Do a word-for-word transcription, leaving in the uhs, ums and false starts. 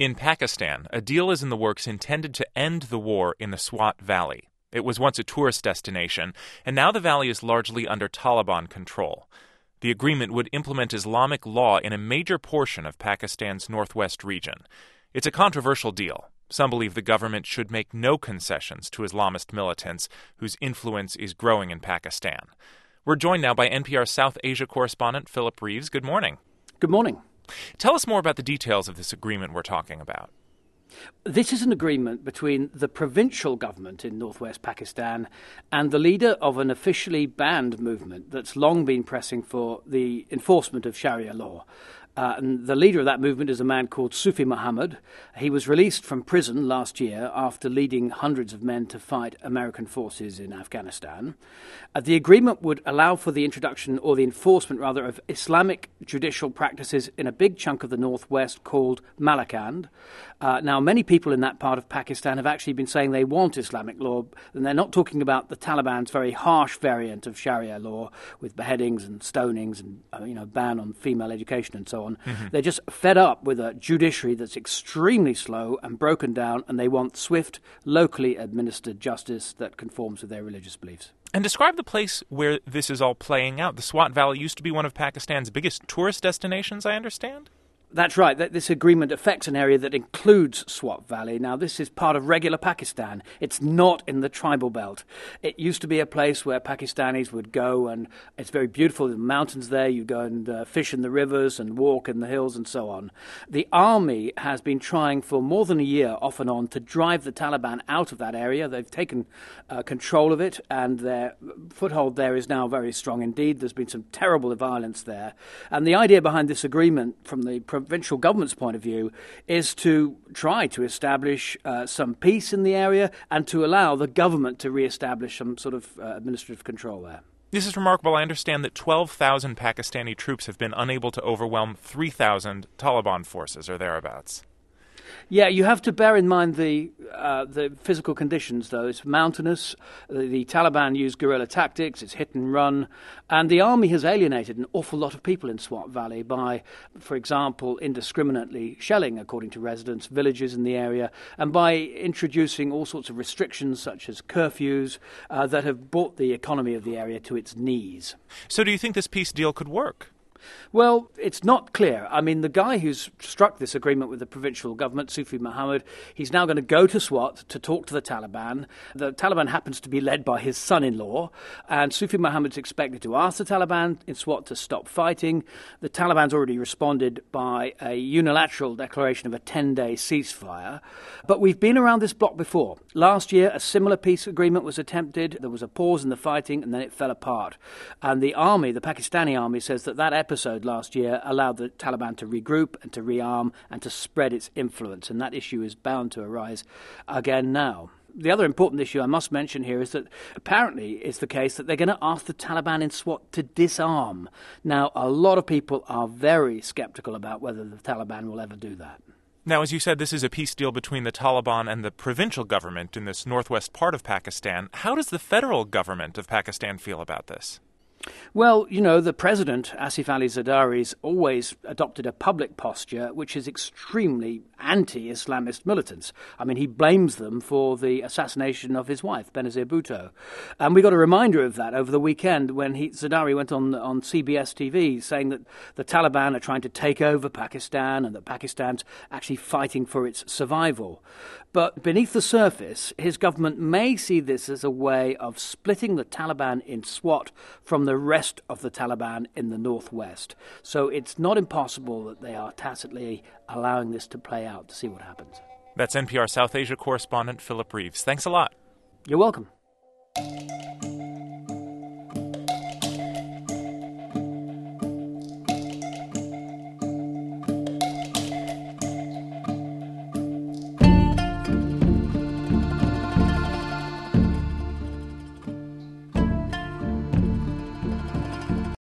In Pakistan, a deal is in the works intended to end the war in the Swat Valley. It was once a tourist destination, and now the valley is largely under Taliban control. The agreement would implement Islamic law in a major portion of Pakistan's northwest region. It's a controversial deal. Some believe the government should make no concessions to Islamist militants whose influence is growing in Pakistan. We're joined now by N P R South Asia correspondent Philip Reeves. Good morning. Good morning. Tell us more about the details of this agreement we're talking about. This is an agreement between the provincial government in northwest Pakistan and the leader of an officially banned movement that's long been pressing for the enforcement of Sharia law. Uh, and the leader of that movement is a man called Sufi Muhammad. He was released from prison last year after leading hundreds of men to fight American forces in Afghanistan. Uh, the agreement would allow for the introduction, or the enforcement rather, of Islamic judicial practices in a big chunk of the northwest called Malakand. Uh, now, many people in that part of Pakistan have actually been saying they want Islamic law, and they're not talking about the Taliban's very harsh variant of Sharia law with beheadings and stonings and uh, you know ban on female education and so on. On. Mm-hmm. They're just fed up with a judiciary that's extremely slow and broken down, and they want swift, locally administered justice that conforms with their religious beliefs. And describe the place where this is all playing out. The Swat Valley used to be one of Pakistan's biggest tourist destinations, I understand? That's right. This agreement affects an area that includes Swat Valley. Now, this is part of regular Pakistan. It's not in the tribal belt. It used to be a place where Pakistanis would go, and it's very beautiful. The mountains there. You go and uh, fish in the rivers and walk in the hills and so on. The army has been trying for more than a year, off and on, to drive the Taliban out of that area. They've taken uh, control of it, and their foothold there is now very strong indeed. There's been some terrible violence there. And the idea behind this agreement from the provincial government's point of view is to try to establish uh, some peace in the area and to allow the government to re-establish some sort of uh, administrative control there. This is remarkable. I understand that twelve thousand Pakistani troops have been unable to overwhelm three thousand Taliban forces or thereabouts. Yeah, you have to bear in mind the uh, the physical conditions, though. It's mountainous. The, the Taliban use guerrilla tactics. It's hit and run. And the army has alienated an awful lot of people in Swat Valley by, for example, indiscriminately shelling, according to residents, villages in the area, and by introducing all sorts of restrictions, such as curfews, uh, that have brought the economy of the area to its knees. So do you think this peace deal could work? Well, it's not clear. I mean, the guy who's struck this agreement with the provincial government, Sufi Muhammad, he's now going to go to Swat to talk to the Taliban. The Taliban happens to be led by his son-in-law, and Sufi Muhammad's expected to ask the Taliban in Swat to stop fighting. The Taliban's already responded by a unilateral declaration of a ten-day ceasefire. But we've been around this block before. Last year, a similar peace agreement was attempted. There was a pause in the fighting, and then it fell apart. And the army, the Pakistani army, says that that episode last year allowed the Taliban to regroup and to rearm and to spread its influence, and that issue is bound to arise again now. The other important issue I must mention here is that apparently it's the case that they're going to ask the Taliban in Swat to disarm. Now, a lot of people are very skeptical about whether the Taliban will ever do that. Now, as you said, this is a peace deal between the Taliban and the provincial government in this northwest part of Pakistan. How does the federal government of Pakistan feel about this? Well, you know, the president, Asif Ali Zardari's always adopted a public posture which is extremely anti-Islamist militants. I mean, he blames them for the assassination of his wife, Benazir Bhutto. And we got a reminder of that over the weekend when he, Zardari went on, on C B S T V saying that the Taliban are trying to take over Pakistan and that Pakistan's actually fighting for its survival. But beneath the surface, his government may see this as a way of splitting the Taliban in Swat from the rest of the Taliban in the northwest. So it's not impossible that they are tacitly allowing this to play out to see what happens. That's N P R South Asia correspondent Philip Reeves. Thanks a lot. You're welcome.